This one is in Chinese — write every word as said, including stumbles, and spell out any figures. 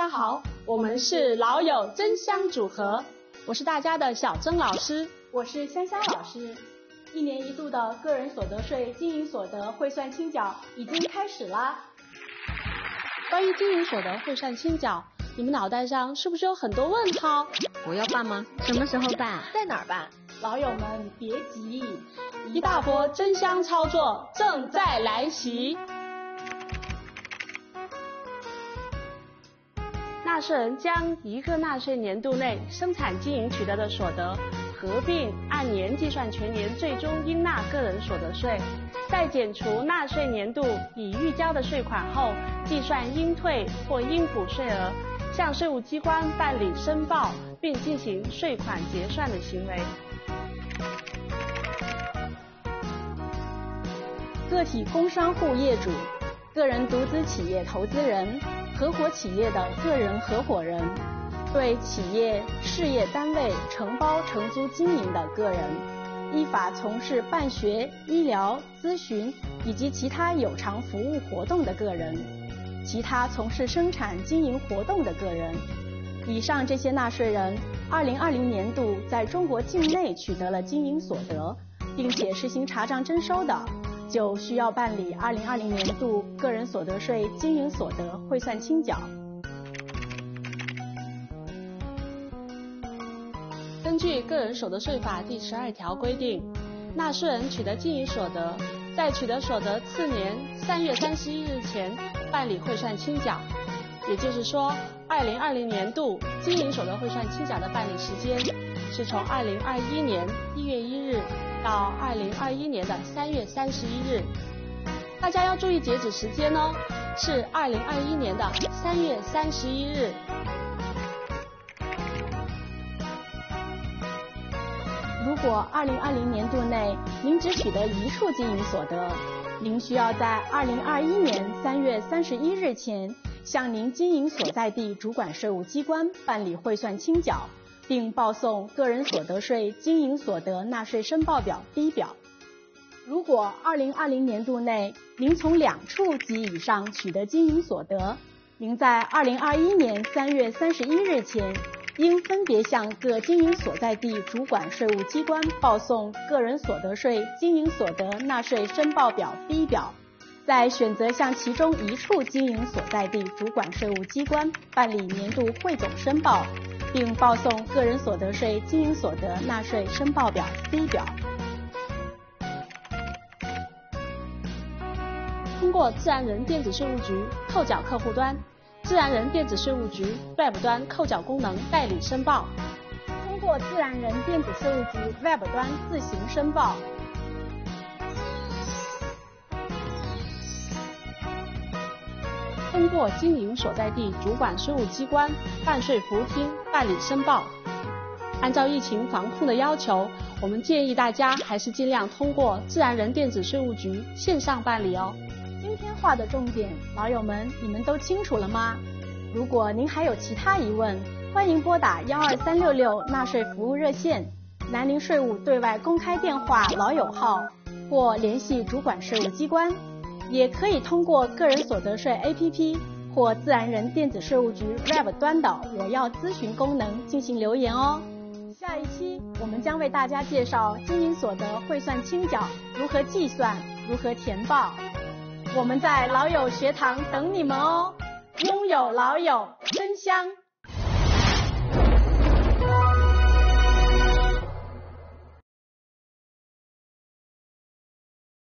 好，我们是老友真香组合，我是大家的小曾老师， 我是香香老师。一年一度的个人所得税经营所得汇算清缴已经开始啦。 关于经营所得汇算清缴，你们脑袋上是不是有很多问号？ 我要办吗？什么时候办？ 在哪儿办？老友们别急， 一大波真香操作正在来袭。纳税人将一个纳税年度内生产经营取得的所得合并按年计算全年最终应纳个人所得税，在减除纳税年度已预交的税款后，计算应退或应补税额，向税务机关办理申报，并进行税款结算的行为。 个体工商户业主、个人独资企业投资人、合伙企业的个人合伙人，对企业、事业单位承包承租经营的个人，依法从事办学、医疗、咨询以及其他有偿服务活动的个人，其他从事生产经营活动的个人，以上这些纳税人，二零二零年度在中国境内取得了经营所得，并且实行查账征收的，就需要办理二零二零年度个人所得税经营所得汇算清缴。 根据个人所得税法第十二条规定，纳税人取得经营所得，在取得所得次年三月三十一日前办理汇算清缴。也就是说，二零二零年度经营所得汇算清缴的办理时间是从二零二一年一月一日到二零二一年的三月三十一日。大家要注意截止时间哦，是二零二一年的三月三十一日。 如果二零二零年度内您只取得一处经营所得，您需要在二零二一年三月三十一日前向您经营所在地主管税务机关办理汇算清缴，并报送个人所得税经营所得纳税申报表 B 表。如果二零二零年度内您从两处及以上取得经营所得，您在二零二一年三月三十一日前应分别向各经营所在地主管税务机关报送个人所得税经营所得纳税申报表 B 表，再选择向其中一处经营所在地主管税务机关办理年度汇总申报，并报送个人所得税经营所得纳税申报表 C 表。 通过自然人电子税务局扣缴客户端、自然人电子税务局 Web 端扣缴功能代理申报， 通过自然人电子税务局 Web 端自行申报， 通过经营所在地主管税务机关办税服务厅办理申报。按照疫情防控的要求，我们建议大家还是尽量通过自然人电子税务局线上办理哦。 今天话的重点，老友们你们都清楚了吗？如果您还有其他疑问，欢迎拨打幺二三六六纳税服务热线、南宁税务对外公开电话老友号，或联系主管税务机关，也可以通过个人所得税 A P P 或自然人电子税务局 Web 端的我要咨询功能进行留言哦。下一期我们将为大家介绍经营所得汇算清缴如何计算、如何填报。我们在老友学堂等你们哦，拥有老友真香。